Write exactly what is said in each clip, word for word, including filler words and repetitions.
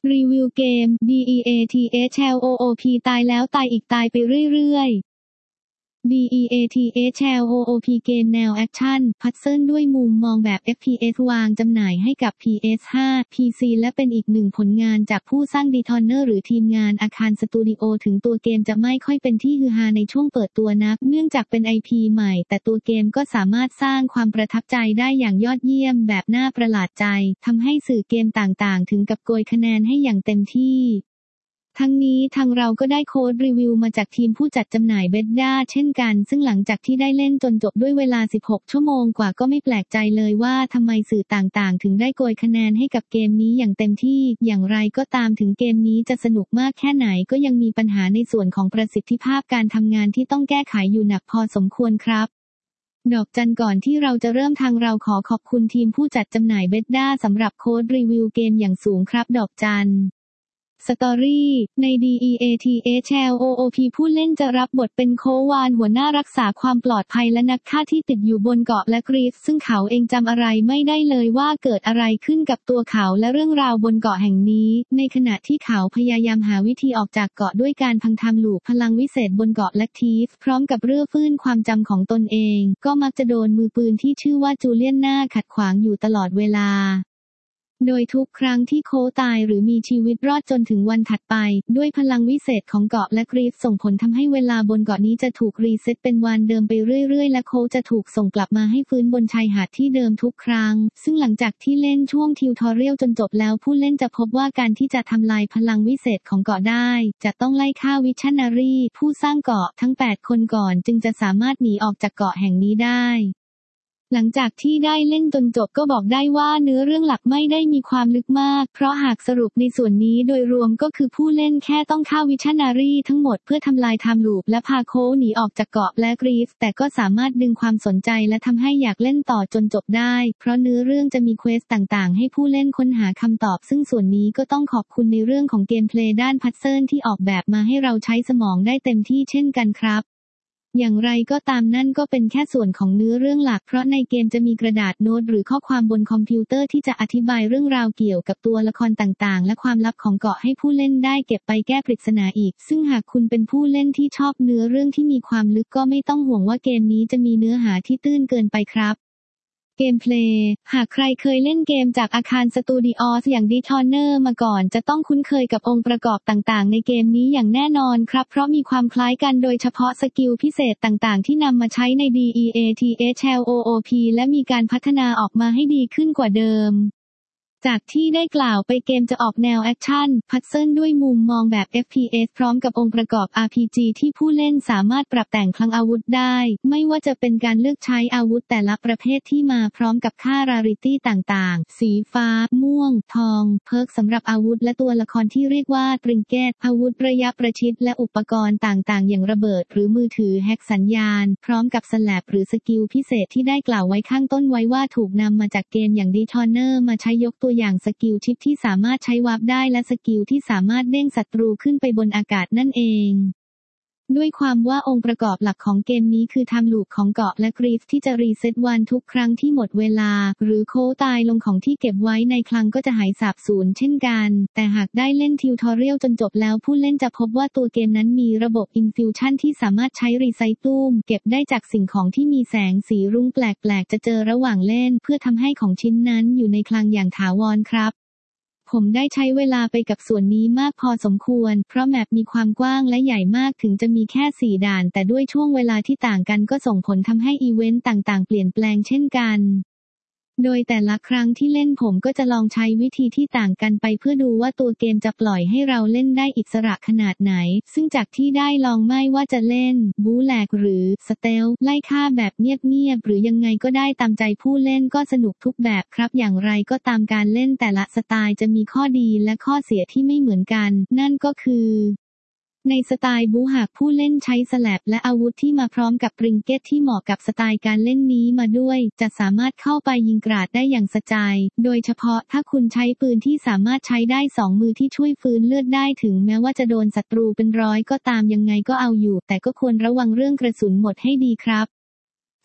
รีวิวเกม ดี อี เอ ที เอช แอล โอ โอ พี ตายแล้วตายอีกตายไปเรื่อยๆ ดี อี เอ ที เอช แอล โอ โอ พี เกมแนวแอคชั่นพัซเซิลด้วยมุมมองแบบ เอฟ พี เอส วางจำหน่ายให้กับ พี เอส ห้า พี ซี และเป็นอีกหนึ่งผลงานจากผู้สร้าง Dethronor หรือทีมงานอาคารสตูดิโอถึงตัวเกมจะไม่ค่อยเป็นที่ฮือฮาในช่วงเปิดตัวนักเนื่องจากเป็น ไอ พี ใหม่แต่ตัวเกมก็สามารถสร้างความประทับใจได้อย่างยอดเยี่ยมแบบน่าประหลาดใจทำให้สื่อเกมต่างๆถึงกับโกยคะแนนให้อย่างเต็มที่ทั้งนี้ทางเราก็ได้โค้ดรีวิวมาจากทีมผู้จัดจำหน่ายเบดด้าเช่นกันซึ่งหลังจากที่ได้เล่นจนจบด้วยเวลาสิบหกชั่วโมงกว่าก็ไม่แปลกใจเลยว่าทำไมสื่อต่างๆถึงได้โกยคะแนนให้กับเกมนี้อย่างเต็มที่อย่างไรก็ตามถึงเกมนี้จะสนุกมากแค่ไหนก็ยังมีปัญหาในส่วนของประสิทธิภาพการทำงานที่ต้องแก้ไขอยู่หนักพอสมควรครับดอกจันก่อนที่เราจะเริ่มทางเราขอขอบคุณทีมผู้จัดจำหน่ายเบดด้าสำหรับโค้ดรีวิวเกมอย่างสูงครับดอกจันสตอรี่ใน ดี อี เอ ที เอช แอล โอ โอ พี ผู้เล่นจะรับบทเป็นโควานหัวหน้ารักษาความปลอดภัยและนักฆ่าที่ติดอยู่บนเกาะและกรีฟซึ่งเขาเองจำอะไรไม่ได้เลยว่าเกิดอะไรขึ้นกับตัวเขาและเรื่องราวบนเกาะแห่งนี้ในขณะที่เขาพยายามหาวิธีออกจากเกาะด้วยการพังทำลูปพลังวิเศษบนเกาะแลคทีฟพร้อมกับเรื่อฟื้นความจำของตนเองก็มักจะโดนมือปืนที่ชื่อว่าจูเลียนน่าขัดขวางอยู่ตลอดเวลาโดยทุกครั้งที่โคตายหรือมีชีวิตรอดจนถึงวันถัดไปด้วยพลังวิเศษของเกาะและกรีฟส่งผลทำให้เวลาบนเกาะนี้จะถูกรีเซ็ตเป็นวันเดิมไปเรื่อยๆและโคจะถูกส่งกลับมาให้ฟื้นบนชายหาดที่เดิมทุกครั้งซึ่งหลังจากที่เล่นช่วงทิวทอเรียลจนจบแล้วผู้เล่นจะพบว่าการที่จะทำลายพลังวิเศษของเกาะได้จะต้องไล่ฆ่าวิชันนารีผู้สร้างเกาะทั้งแปดคนก่อนจึงจะสามารถหนีออกจากเกาะแห่งนี้ได้หลังจากที่ได้เล่นจนจบก็บอกได้ว่าเนื้อเรื่องหลักไม่ได้มีความลึกมากเพราะหากสรุปในส่วนนี้โดยรวมก็คือผู้เล่นแค่ต้องฆ่าวิชันนารีทั้งหมดเพื่อทำลายไทม์ลูปและพาโคหนีออกจากเกาะและกรีฟแต่ก็สามารถดึงความสนใจและทำให้อยากเล่นต่อจนจบได้เพราะเนื้อเรื่องจะมีเควสต่างๆให้ผู้เล่นค้นหาคำตอบซึ่งส่วนนี้ก็ต้องขอบคุณในเรื่องของเกมเพลย์ด้านพัซเซิลที่ออกแบบมาให้เราใช้สมองได้เต็มที่เช่นกันครับอย่างไรก็ตามนั่นก็เป็นแค่ส่วนของเนื้อเรื่องหลักเพราะในเกมจะมีกระดาษโน้ตหรือข้อความบนคอมพิวเตอร์ที่จะอธิบายเรื่องราวเกี่ยวกับตัวละครต่างๆและความลับของเกาะให้ผู้เล่นได้เก็บไปแก้ปริศนาอีกซึ่งหากคุณเป็นผู้เล่นที่ชอบเนื้อเรื่องที่มีความลึกก็ไม่ต้องห่วงว่าเกมนี้จะมีเนื้อหาที่ตื้นเกินไปครับเกมเพลย์หากใครเคยเล่นเกมจากอาคารสตูดิโอสอย่าง Dethronor มาก่อนจะต้องคุ้นเคยกับองค์ประกอบต่างๆในเกมนี้อย่างแน่นอนครับเพราะมีความคล้ายกันโดยเฉพาะสกิลพิเศษต่างๆที่นำมาใช้ใน ดี อี เอ ที เอช แอล โอ โอ พี และมีการพัฒนาออกมาให้ดีขึ้นกว่าเดิมจากที่ได้กล่าวไปเกมจะออกแนวแอคชั่นพัซเซิลด้วยมุมมองแบบ เอฟ พี เอส พร้อมกับองค์ประกอบ อาร์ พี จี ที่ผู้เล่นสามารถปรับแต่งคลังอาวุธได้ไม่ว่าจะเป็นการเลือกใช้อาวุธแต่ละประเภทที่มาพร้อมกับค่าราริตี้ต่างๆสีฟ้าม่วงทองเพิร์กสำหรับอาวุธและตัวละครที่เรียกว่าตริงเกตอาวุธระยะประชิดและอุปกรณ์ต่างๆอย่างระเบิดหรือมือถือแฮกสัญญาณพร้อมกับสแลปหรือสกิลพิเศษที่ได้กล่าวไว้ข้างต้นไว้ว่าถูกนำมาจากเกมอย่าง Dethronor มาใช้ยกตัวอย่างสกิลชิปที่สามารถใช้วาร์ปได้และสกิลที่สามารถเด้งศัตรูขึ้นไปบนอากาศนั่นเองด้วยความว่าองค์ประกอบหลักของเกมนี้คือไทม์ลูปของเกาะและกรีฟที่จะรีเซ็ตวันทุกครั้งที่หมดเวลาหรือโคตายลงของที่เก็บไว้ในคลังก็จะหายสาบสูญเช่นกันแต่หากได้เล่นทิวทอเรียลจนจบแล้วผู้เล่นจะพบว่าตัวเกมนั้นมีระบบอินฟิวชั่นที่สามารถใช้รีไซเคิลเก็บได้จากสิ่งของที่มีแสงสีรุ้งแปลกๆจะเจอระหว่างเล่นเพื่อทำให้ของชิ้นนั้นอยู่ในคลังอย่างถาวรครับผมได้ใช้เวลาไปกับส่วนนี้มากพอสมควรเพราะแมปมีความกว้างและใหญ่มากถึงจะมีแค่สี่ด่านแต่ด้วยช่วงเวลาที่ต่างกันก็ส่งผลทำให้อีเวนต์ต่างๆเปลี่ยนแปลงเช่นกันโดยแต่ละครั้งที่เล่นผมก็จะลองใช้วิธีที่ต่างกันไปเพื่อดูว่าตัวเกมจะปล่อยให้เราเล่นได้อิสระขนาดไหนซึ่งจากที่ได้ลองไม่ว่าจะเล่นบู๊แหลกหรือสเตลไล่ฆ่าแบบเงียบๆหรือยังไงก็ได้ตามใจผู้เล่นก็สนุกทุกแบบครับอย่างไรก็ตามการเล่นแต่ละสไตล์จะมีข้อดีและข้อเสียที่ไม่เหมือนกันนั่นก็คือในสไตล์บู๊หากผู้เล่นใช้สแลปและอาวุธที่มาพร้อมกับริงเก็ตที่เหมาะกับสไตล์การเล่นนี้มาด้วยจะสามารถเข้าไปยิงกราดได้อย่างสะใจโดยเฉพาะถ้าคุณใช้ปืนที่สามารถใช้ได้สองมือที่ช่วยฟื้นเลือดได้ถึงแม้ว่าจะโดนศัตรูเป็นร้อยก็ตามยังไงก็เอาอยู่แต่ก็ควรระวังเรื่องกระสุนหมดให้ดีครับ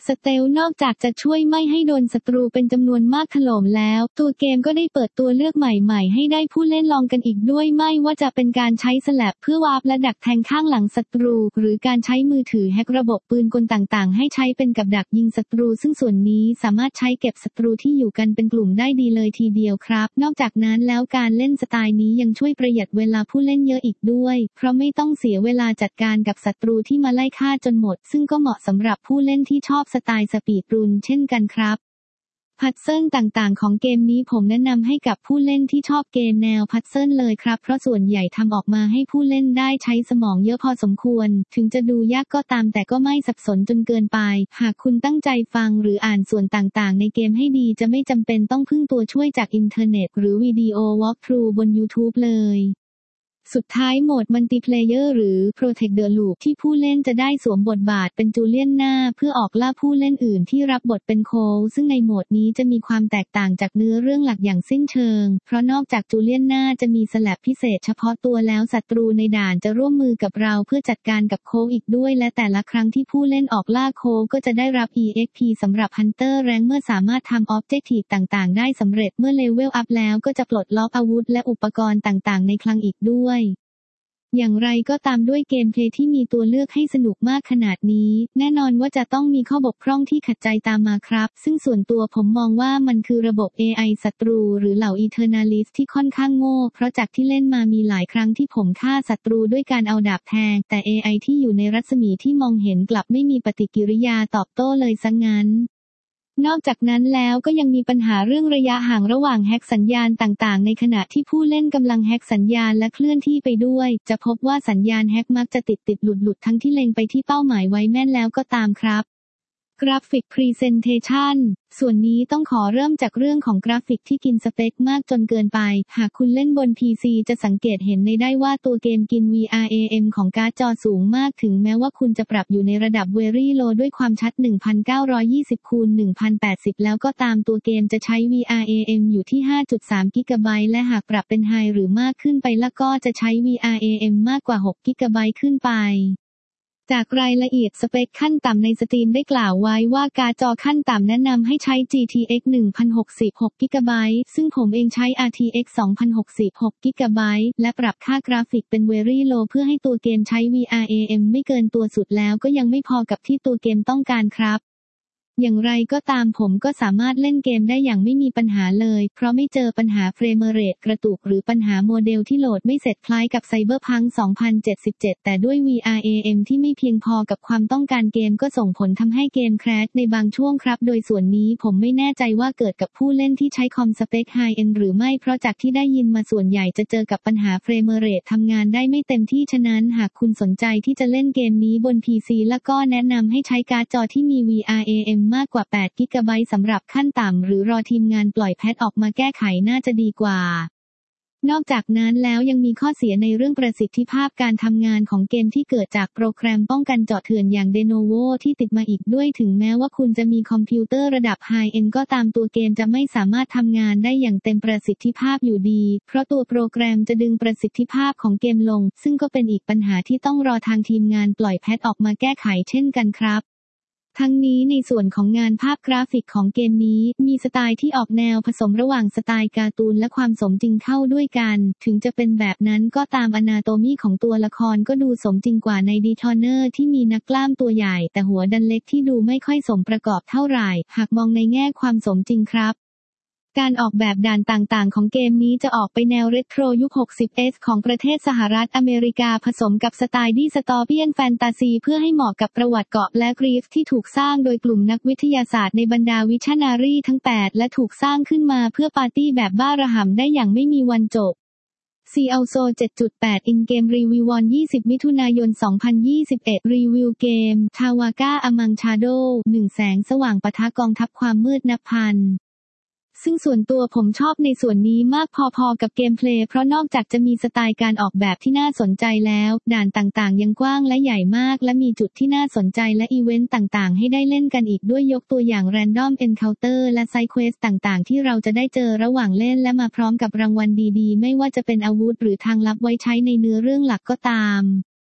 สเตลนอกจากจะช่วยไม่ให้โดนศัตรูเป็นจำนวนมากถล่มแล้วตัวเกมก็ได้เปิดตัวเลือกใหม่ๆให้ได้ผู้เล่นลองกันอีกด้วยไม่ว่าจะเป็นการใช้สแลปเพื่อวาร์ปและดักแทงข้างหลังศัตรูหรือการใช้มือถือแฮกระบบปืนกลต่างๆให้ใช้เป็นกับดักยิงศัตรูซึ่งส่วนนี้สามารถใช้เก็บศัตรูที่อยู่กันเป็นกลุ่มได้ดีเลยทีเดียวครับนอกจากนั้นแล้วการเล่นสไตล์นี้ยังช่วยประหยัดเวลาผู้เล่นเยอะอีกด้วยเพราะไม่ต้องเสียเวลาจัดการกับศัตรูที่มาไล่ฆ่าจนหมดซึ่งก็เหมาะสำหรับผู้เล่นที่ชอบสไตล์สปีดรูนเช่นกันครับพัซเซิลต่างๆของเกมนี้ผมแนะนำให้กับผู้เล่นที่ชอบเกมแนวพัซเซิลเลยครับเพราะส่วนใหญ่ทำออกมาให้ผู้เล่นได้ใช้สมองเยอะพอสมควรถึงจะดูยากก็ตามแต่ก็ไม่สับสนจนเกินไปหากคุณตั้งใจฟังหรืออ่านส่วนต่างๆในเกมให้ดีจะไม่จำเป็นต้องพึ่งตัวช่วยจากอินเทอร์เน็ตหรือวิดีโอวอล์กทรูบน YouTube เลยสุดท้ายโหมดมัลติเพลเยอร์หรือ Protect the Loop ที่ผู้เล่นจะได้สวมบทบาทเป็นจูเลียนนาเพื่อออกล่าผู้เล่นอื่นที่รับบทเป็นโคลซึ่งในโหมดนี้จะมีความแตกต่างจากเนื้อเรื่องหลักอย่างสิ้นเชิงเพราะนอกจากจูเลียนนาจะมีสแลปพิเศษเฉพาะตัวแล้วศัตรูในด่านจะร่วมมือกับเราเพื่อจัดการกับโคลอีกด้วยและแต่ละครั้งที่ผู้เล่นออกล่าโคลก็จะได้รับ อี เอ็กซ์ พี สำหรับฮันเตอร์แรงเมื่อสามารถทำออบเจกตีฟต่างๆได้สำเร็จเมื่อเลเวลอัพแล้วก็จะปลดล็อกอาวุธและอุปกรณ์ต่างๆในคลังอีกด้วยอย่างไรก็ตามด้วยเกมเพลย์ที่มีตัวเลือกให้สนุกมากขนาดนี้แน่นอนว่าจะต้องมีข้อบกพร่องที่ขัดใจตามมาครับซึ่งส่วนตัวผมมองว่ามันคือระบบ เอ ไอ ศัตรูหรือเหล่า Eternalist ที่ค่อนข้างโง่เพราะจากที่เล่นมามีหลายครั้งที่ผมฆ่าศัตรูด้วยการเอาดาบแทงแต่ เอ ไอ ที่อยู่ในรัศมีที่มองเห็นกลับไม่มีปฏิกิริยาตอบโต้เลยซะงั้นนอกจากนั้นแล้วก็ยังมีปัญหาเรื่องระยะห่างระหว่างแฮกสัญญาณต่างๆในขณะที่ผู้เล่นกำลังแฮกสัญญาณและเคลื่อนที่ไปด้วยจะพบว่าสัญญาณแฮกมักจะติดติดหลุดหลุดทั้งที่เล็งไปที่เป้าหมายไว้แม่นแล้วก็ตามครับกราฟิกพรีเซนเทชันส่วนนี้ต้องขอเริ่มจากเรื่องของกราฟิกที่กินสเปคมากจนเกินไปหากคุณเล่นบน พี ซี จะสังเกตเห็นในได้ว่าตัวเกมกิน วี อาร์ เอ เอ็ม ของการ์ดจอสูงมากถึงแม้ว่าคุณจะปรับอยู่ในระดับ Very Low ด้วยความชัด หนึ่งพันเก้าร้อยยี่สิบ คูณ หนึ่งพันแปดสิบ แล้วก็ตามตัวเกมจะใช้ วี อาร์ เอ เอ็ม อยู่ที่ ห้าจุดสาม กิกะไบต์และหากปรับเป็น High หรือมากขึ้นไปแล้วก็จะใช้ วี อาร์ เอ เอ็ม มากกว่า หก กิกะไบต์ขึ้นไปจากรายละเอียดสเปคขั้นต่ำในสตรีมได้กล่าวไว้ว่าการ์ดจอขั้นต่ำแนะนำให้ใช้ จี ที เอ็กซ์ หนึ่งพันหกสิบ หก กิกะไบต์ซึ่งผมเองใช้ อาร์ ที เอ็กซ์ สองพันหกสิบ หก กิกะไบต์และปรับค่ากราฟิกเป็น Very Low เพื่อให้ตัวเกมใช้ วี อาร์ เอ เอ็ม ไม่เกินตัวสุดแล้วก็ยังไม่พอกับที่ตัวเกมต้องการครับอย่างไรก็ตามผมก็สามารถเล่นเกมได้อย่างไม่มีปัญหาเลยเพราะไม่เจอปัญหาเฟรมเรทกระตุกหรือปัญหาโมเดลที่โหลดไม่เสร็จคล้ายกับ Cyberpunk สองพันเจ็ดสิบเจ็ด แต่ด้วย วี อาร์ เอ เอ็ม ที่ไม่เพียงพอกับความต้องการเกมก็ส่งผลทำให้เกมแครชในบางช่วงครับโดยส่วนนี้ผมไม่แน่ใจว่าเกิดกับผู้เล่นที่ใช้คอมสเปคไฮเอ็นด์หรือไม่เพราะจากที่ได้ยินมาส่วนใหญ่จะเจอกับปัญหาเฟรมเรททำงานได้ไม่เต็มที่ฉะนั้นหากคุณสนใจที่จะเล่นเกมนี้บน พี ซี แล้วก็แนะนำให้ใช้การ์ดจอที่มี วี อาร์ เอ เอ็ม มากกว่า แปด กิกะไบต์สำหรับขั้นต่ำหรือรอทีมงานปล่อยแพทออกมาแก้ไขน่าจะดีกว่านอกจากนั้นแล้วยังมีข้อเสียในเรื่องประสิทธิภาพการทำงานของเกมที่เกิดจากโปรแกรมป้องกันเจาะเถื่อนอย่าง Lenovo ที่ติดมาอีกด้วยถึงแม้ว่าคุณจะมีคอมพิวเตอร์ระดับไฮเอ็นด์ก็ตามตัวเกมจะไม่สามารถทำงานได้อย่างเต็มประสิทธิภาพอยู่ดีเพราะตัวโปรแกรมจะดึงประสิทธิภาพของเกมลงซึ่งก็เป็นอีกปัญหาที่ต้องรอทางทีมงานปล่อยแพทออกมาแก้ไขเช่นกันครับทั้งนี้ในส่วนของงานภาพกราฟิกของเกมนี้มีสไตล์ที่ออกแนวผสมระหว่างสไตล์การ์ตูนและความสมจริงเข้าด้วยกันถึงจะเป็นแบบนั้นก็ตามอนาโตมีของตัวละครก็ดูสมจริงกว่าในดีทอนเนอร์ที่มีนักกล้ามตัวใหญ่แต่หัวดันเล็กที่ดูไม่ค่อยสมประกอบเท่าไหร่หากมองในแง่ความสมจริงครับการออกแบบด่านต่างๆของเกมนี้จะออกไปแนวเรโทรยุค หกสิบ เอส ของประเทศสหรัฐอเมริกาผสมกับสไตล์ดิสโทเปียนแฟนตาซีเพื่อให้เหมาะกับประวัติเกาะและกรีฟที่ถูกสร้างโดยกลุ่มนักวิทยาศาสตร์ในบรรดาวิชนารีทั้งแปดและถูกสร้างขึ้นมาเพื่อปาร์ตี้แบบบ้าระห่ำได้อย่างไม่มีวันจบ ซี แอล โซ เจ็ดจุดแปด In Game Review วัน ยี่สิบ มิถุนายน สองพันยี่สิบเอ็ด รีวิวเกม Tawaka Among Shadow หนึ่ง แสงสว่างปะทะกองทัพความมืดนับพันซึ่งส่วนตัวผมชอบในส่วนนี้มากพอๆกับเกมเพลย์เพราะนอกจากจะมีสไตล์การออกแบบที่น่าสนใจแล้วด่านต่างๆยังกว้างและใหญ่มากและมีจุดที่น่าสนใจและอีเวนต์ต่างๆให้ได้เล่นกันอีกด้วยยกตัวอย่าง Random Encounter และไซด์เควสต่างๆที่เราจะได้เจอระหว่างเล่นและมาพร้อมกับรางวัลดีๆไม่ว่าจะเป็นอาวุธหรือทางลับไว้ใช้ในเนื้อเรื่องหลักก็ตาม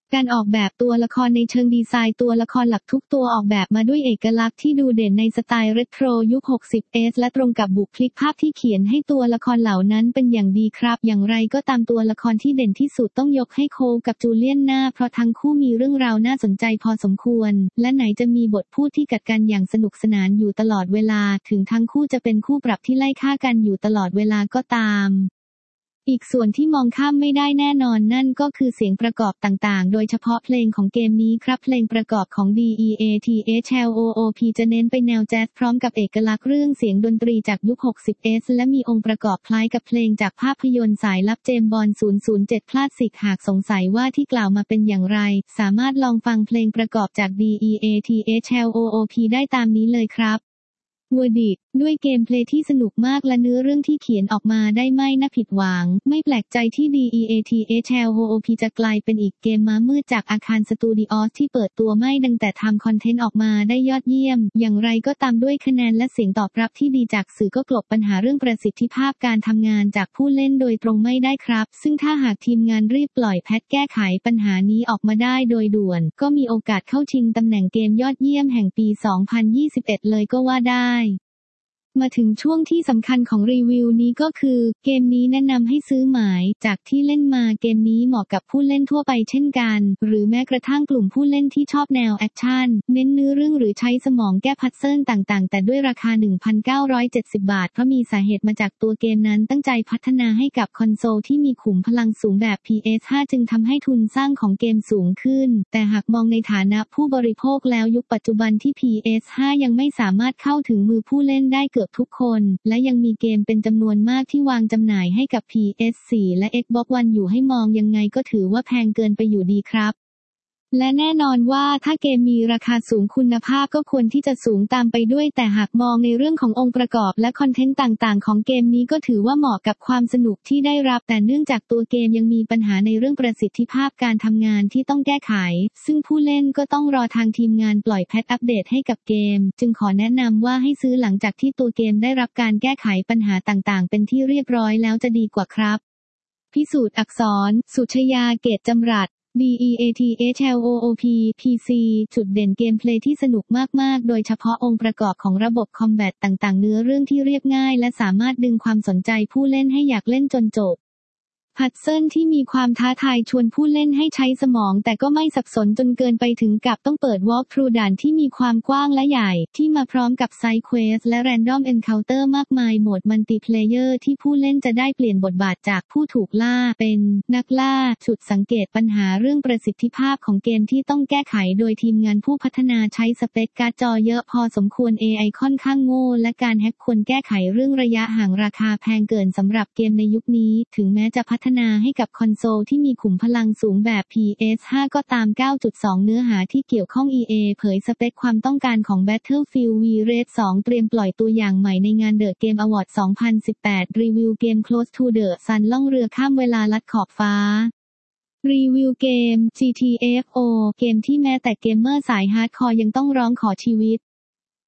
การออกแบบตัวละครในเชิงดีไซน์ตัวละครหลักทุกตัวออกแบบมาด้วยเอกลักษณ์ที่ดูเด่นในสไตล์เรโทรยุค หกสิบเอส และตรงกับบุคลิกภาพที่เขียนให้ตัวละครเหล่านั้นเป็นอย่างดีครับอย่างไรก็ตามตัวละครที่เด่นที่สุดต้องยกให้โคลกับจูเลียนนาเพราะทั้งคู่มีเรื่องราวน่าสนใจพอสมควรและไหนจะมีบทพูดที่กัดกันอย่างสนุกสนานอยู่ตลอดเวลาถึงทั้งคู่จะเป็นคู่ปรับที่ไล่ฆ่ากันอยู่ตลอดเวลาก็ตามอีกส่วนที่มองข้ามไม่ได้แน่นอนนั่นก็คือเสียงประกอบต่างๆโดยเฉพาะเพลงของเกมนี้ครับเพลงประกอบของ ดี อี เอ ที เอช แอล โอ โอ พี จะเน้นไปแนวแจ๊สพร้อมกับเอกลักษณ์เรื่องเสียงดนตรีจากยุค หกสิบเอส และมีองค์ประกอบคล้ายกับเพลงจากภาพยนตร์สายลับเจมส์บอนด์ ศูนย์ ศูนย์ เจ็ด คลาสสิกหากสงสัยว่าที่กล่าวมาเป็นอย่างไรสามารถลองฟังเพลงประกอบจาก ดี อี เอ ที เอช แอล โอ โอ พี ได้ตามนี้เลยครับวอร์ดิกด้วยเกมเพลย์ที่สนุกมากและเนื้อเรื่องที่เขียนออกมาได้ไม่น่าผิดหวังไม่แปลกใจที่ ดี อี เอ ที เอช แอล โอ โอ พี จะกลายเป็นอีกเกมม้ามืดจากอาคารสตูดิโอสที่เปิดตัวไม่ดังแต่ทำคอนเทนต์ออกมาได้ยอดเยี่ยมอย่างไรก็ตามด้วยคะแนนและเสียงตอบรับที่ดีจากสื่อก็กลบปัญหาเรื่องประสิทธิภาพการทำงานจากผู้เล่นโดยตรงไม่ได้ครับซึ่งถ้าหากทีมงานรีบปล่อยแพทแก้ไขปัญหานี้ออกมาได้โดยด่วนก็มีโอกาสเข้าชิงตำแหน่งเกมยอดเยี่ยมแห่งปี สองพันยี่สิบเอ็ด เลยก็ว่าได้มาถึงช่วงที่สำคัญของรีวิวนี้ก็คือเกมนี้แนะนำให้ซื้อหมายจากที่เล่นมาเกมนี้เหมาะกับผู้เล่นทั่วไปเช่นกันหรือแม้กระทั่งกลุ่มผู้เล่นที่ชอบแนวแอคชั่นเน้นเนื้อเรื่องหรือใช้สมองแก้พัซเซิลต่างๆแต่ด้วยราคา หนึ่งพันเก้าร้อยเจ็ดสิบ บาทเพราะมีสาเหตุมาจากตัวเกมนั้นตั้งใจพัฒนาให้กับคอนโซลที่มีขุมพลังสูงแบบ พี เอส ห้า จึงทำให้ทุนสร้างของเกมสูงขึ้นแต่หากมองในฐานะผู้บริโภคแล้วยุคปัจจุบันที่ พี เอส ห้า ยังไม่สามารถเข้าถึงมือผู้เล่นได้เกือบทุกคนและยังมีเกมเป็นจำนวนมากที่วางจำหน่ายให้กับ พี เอส โฟร์ และ Xbox One อยู่ให้มองยังไงก็ถือว่าแพงเกินไปอยู่ดีครับและแน่นอนว่าถ้าเกมมีราคาสูงคุณภาพก็ควรที่จะสูงตามไปด้วยแต่หากมองในเรื่องขององค์ประกอบและคอนเทนต์ต่างๆของเกมนี้ก็ถือว่าเหมาะกับความสนุกที่ได้รับแต่เนื่องจากตัวเกมยังมีปัญหาในเรื่องประสิทธิภาพการทำงานที่ต้องแก้ไขซึ่งผู้เล่นก็ต้องรอทางทีมงานปล่อยแพทอัปเดตให้กับเกมจึงขอแนะนำว่าให้ซื้อหลังจากที่ตัวเกมได้รับการแก้ไขปัญหาต่างๆเป็นที่เรียบร้อยแล้วจะดีกว่าครับพิสูจน์อักษรสุชยาเกตจำรัดดี อี เอ ที เอช แอล โอ โอ พี พี ซี จุดเด่นเกมเพลย์ที่สนุกมากๆโดยเฉพาะองค์ประกอบของระบบคอมแบทต่างๆเนื้อเรื่องที่เรียบง่ายและสามารถดึงความสนใจผู้เล่นให้อยากเล่นจนจบพัซเซิลที่มีความท้าทายชวนผู้เล่นให้ใช้สมองแต่ก็ไม่สับสนจนเกินไปถึงกับต้องเปิดวอล์กทรูด่านที่มีความกว้างและใหญ่ที่มาพร้อมกับไซด์เควสและแรนดอมเอนเคาน์เตอร์มากมายโหมดมัลติเพลเยอร์ที่ผู้เล่นจะได้เปลี่ยนบทบาทจากผู้ถูกล่าเป็นนักล่าจุดสังเกตปัญหาเรื่องประสิทธิภาพของเกมที่ต้องแก้ไขโดยทีมงานผู้พัฒนาใช้สเปคการ์ดจอเยอะพอสมควร เอ ไอ ค่อนข้างโง่และการแฮ็กควรแก้ไขเรื่องระยะห่างราคาแพงเกินสำหรับเกมในยุคนี้ถึงแม้จะพัฒนาให้กับคอนโซลที่มีขุมพลังสูงแบบ พี เอส ห้า ก็ตาม เก้าจุดสอง เนื้อหาที่เกี่ยวข้อง อี เอ เผยสเปคความต้องการของ Battlefield วี เรด สอง เตรียมปล่อยตัวอย่างใหม่ในงาน The Game Awards สองพันสิบแปด รีวิวเกม Close to the Sun ล่องเรือข้ามเวลาลัดขอบฟ้ารีวิวเกม จี ที เอฟ โอ เกมที่แม้แต่เกมเมอร์สายฮาร์ดคอร์ยังต้องร้องขอชีวิต